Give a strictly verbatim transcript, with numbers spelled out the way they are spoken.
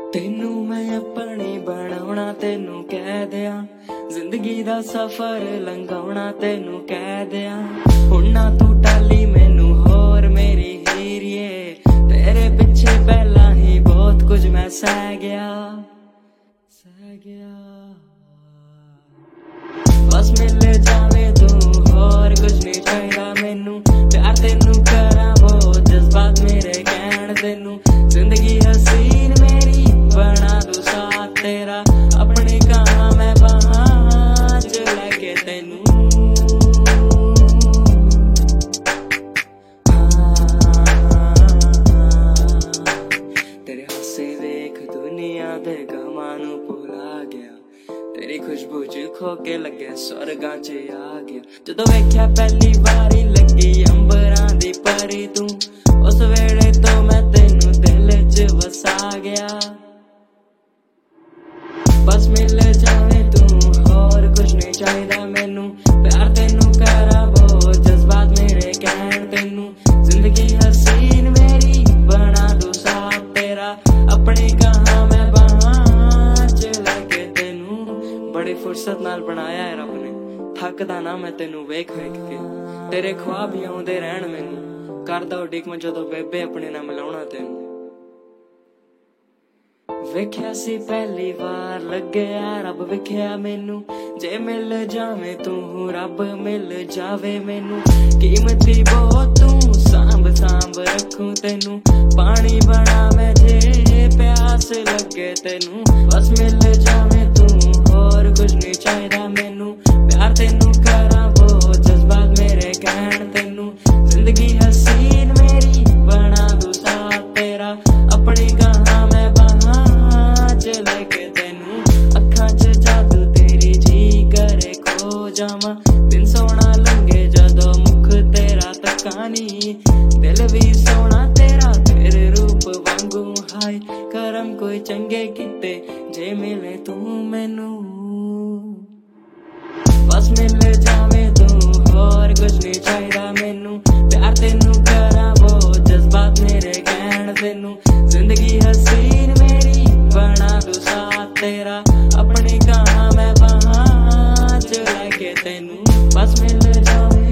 तेनू मैं अपनी बनाउणा तेनू कह दिया, जिंदगी दा सफर लंघाउणा तेनू कह दिया। हुण ना तू टाली मैनू होर मेरी हीरिए, तेरे पिछे पहला ही बहुत कुछ मैं सह गया सह गया। बस मिल जावे तू होर कुछ नहीं चाहिदा मैनू, प्यार तेनू करा वो जज्बात मेरे कहण तेनू। जिंदगी हसीन मेरी बना दूं साथ तेरा, अपनी कहां मैं बाहां च लैके तेनू। तेरे हासे वेख दुनिया दे गमां नू भुला गया, तेरी खुशबू च खो के लगे स्वर्गां च आ गया। जदों वेख्या पहली वारी लगी अंबरां दी परी तू, उस वेले तो मैं तेनू दिल च वसा गया। बस मिल जावे तू होर कुछ नहीं चाहिदा मैनू, प्यार तेनू करा वो जज्बात मेरे कहण तेनू। जिंदगी हसीन मेरी बना दूं साथ तेरा, अपनी कहां मैं बाहां च लैके तेनू। बड़ी फुर्सत नाल बनाया है रब ने, थकदा ना मैं तेनू वेख वेख के। तेरे ख्वाब ही आउंदे रहण मैनू, करदा उਡੀक मैं जदों बेबे अपने नाल मिलाउणा तेनू। वेख्या सी पहली बार लग्या रब वेख्या मैनू, जे मिल जावे तू रब मिल जावे मैनू। कीमती बहुत तू सांभ सांभ रखूं तेनू, पानी बना मैं जे प्यास लगे तेनू। बस मिल जावे तू होर कुछ नहीं चाहिदा मैनू, प्यार तेनू करा वो जज्बात मेरे कहण तेनू। जिंदगी हसीन मेरी बना दूं साथ तेरा, अपनी कहां मैं बाहां च लैके तेनू। अखां च जादू तेरी जी करे खो जावां, दिन सोना लंघे जदों मुख तेरा तकानी। दिल भी सोना तेरा तेरे रूप वांगू, हाय करम कोई चंगे कीते जे मिले तू मैनू। बस मिल जावे तू होर कुछ नहीं चाहिदा मैनू, प्यार तेनू करा वो जज्बात मेरे कहण तेनू। जिंदगी हसीन मेरी बना दूं साथ तेरा, अपनी कहां मैं बाहां च लैके तेनू। बस मिल जावे